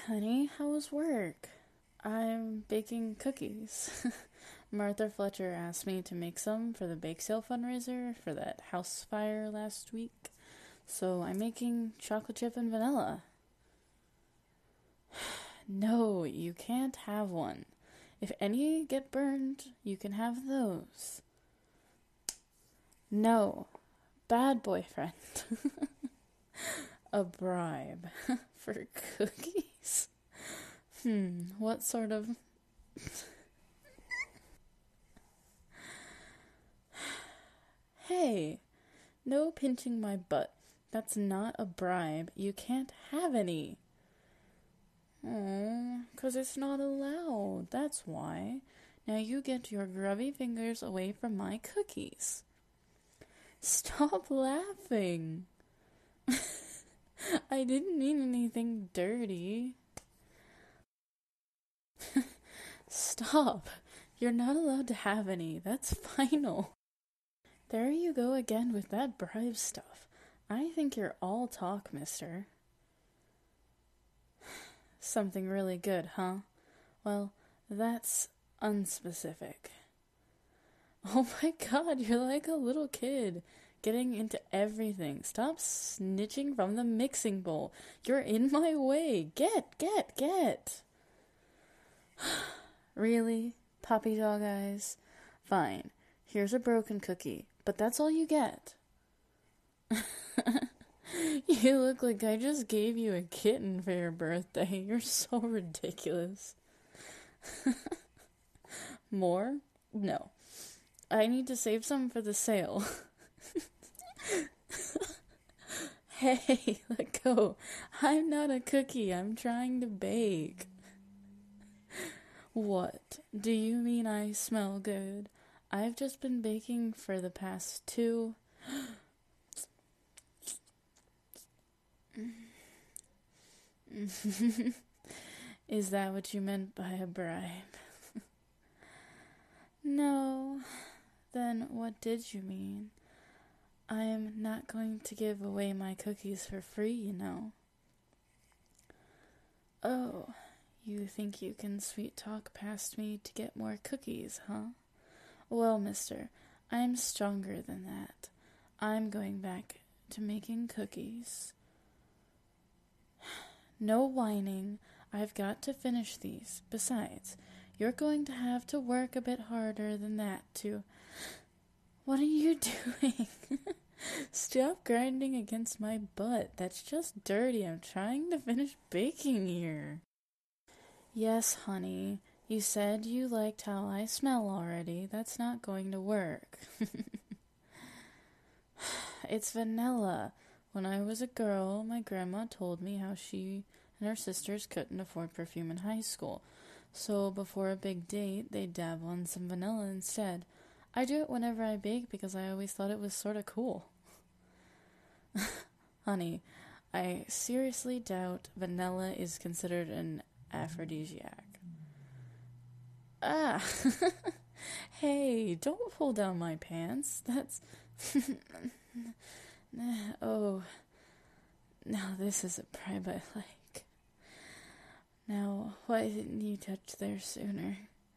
honey, how was work? I'm baking cookies. Martha Fletcher asked me to make some for the bake sale fundraiser for that house fire last week. So I'm making chocolate chip and vanilla. No, you can't have one. If any get burned, you can have those. No, bad boyfriend. A bribe for cookies? What sort of... Hey, no pinching my butt. That's not a bribe. You can't have any. Oh, 'cause it's not allowed. That's why. Now you get your grubby fingers away from my cookies. Stop laughing. I didn't mean anything dirty. Stop. You're not allowed to have any. That's final. There you go again with that bribe stuff. I think you're all talk, mister. Something really good, huh? Well, that's unspecific. Oh my god, you're like a little kid, getting into everything. Stop snitching from the mixing bowl. You're in my way. Get. Really? Puppy dog eyes? Fine. Here's a broken cookie, but that's all you get. You look like I just gave you a kitten for your birthday. You're so ridiculous. More? No. I need to save some for the sale. Hey, let go. I'm not a cookie. I'm trying to bake. What? Do you mean I smell good? I've just been baking for the past 2... Is that what you meant by a bribe? No. Then what did you mean? I'm not going to give away my cookies for free, you know. Oh, you think you can sweet talk past me to get more cookies, huh? Well, mister, I'm stronger than that. I'm going back to making cookies. No whining. I've got to finish these. Besides, you're going to have to work a bit harder than that to... What are you doing? Stop grinding against my butt. That's just dirty. I'm trying to finish baking here. Yes, honey. You said you liked how I smell already. That's not going to work. It's vanilla. When I was a girl, my grandma told me how she and her sisters couldn't afford perfume in high school. So before a big date, they'd dabble in some vanilla instead. I do it whenever I bake because I always thought it was sort of cool. Honey, I seriously doubt vanilla is considered an aphrodisiac. Ah! Hey, don't pull down my pants. That's... Oh, now this is a bribe I like. Now, why didn't you touch there sooner?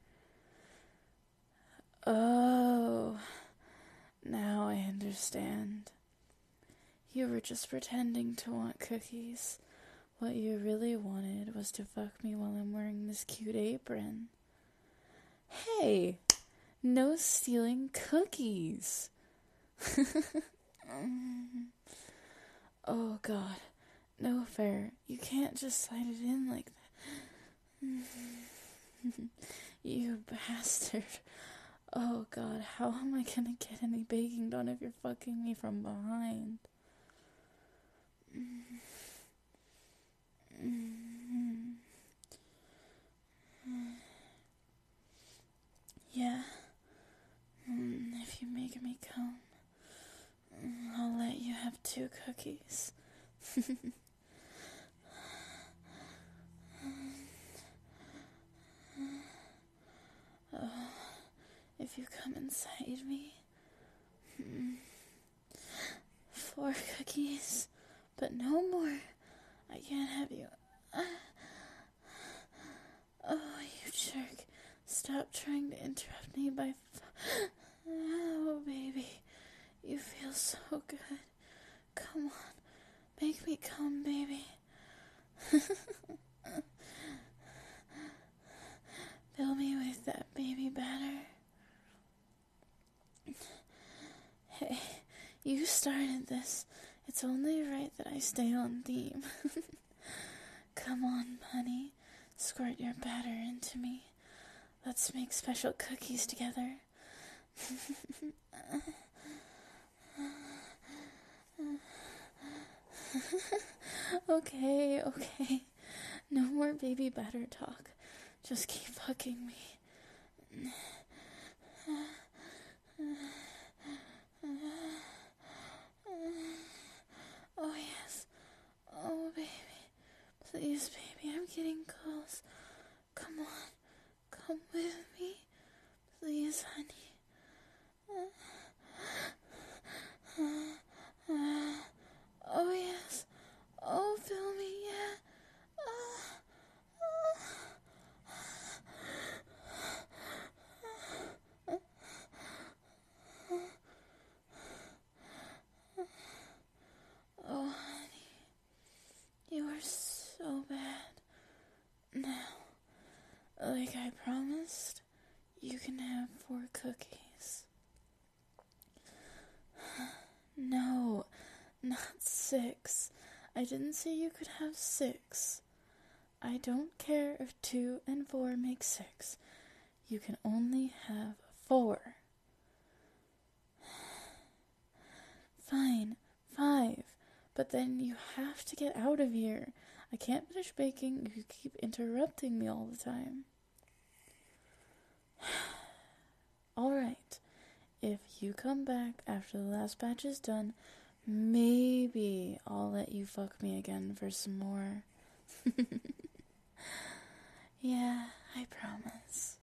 Oh, now I understand. You were just pretending to want cookies. What you really wanted was to fuck me while I'm wearing this cute apron. Hey, no stealing cookies. Oh god, no fair. You can't just slide it in like that. You bastard. Oh god, how am I gonna get any baking done if you're fucking me from behind? Yeah. If you make me come, I'll let you have 2 cookies. Oh, if you come inside me, 4 cookies, but no more. I can't have you. stop trying to interrupt me by... Oh, baby. You feel so good. Come on. Make me come, baby. Fill me with that baby batter. Hey, you started this. It's only right that I stay on theme. Come on, honey. Squirt your batter into me. Let's make special cookies together. Okay. No more baby batter talk. Just keep fucking me. Oh, yes. Oh, baby. Please, baby, I'm getting close. Come on. Come with me. Please, honey. Oh, yes. Oh, fill me, yeah. Oh, honey. You are so bad. Now, like I promised, you can have 4 cookies. No, not 6. I didn't say you could have 6. I don't care if 2 and 4 make 6. You can only have 4. Fine, 5. But then you have to get out of here. I can't finish baking if you keep interrupting me all the time. Alright, if you come back after the last batch is done, maybe I'll let you fuck me again for some more. Yeah, I promise.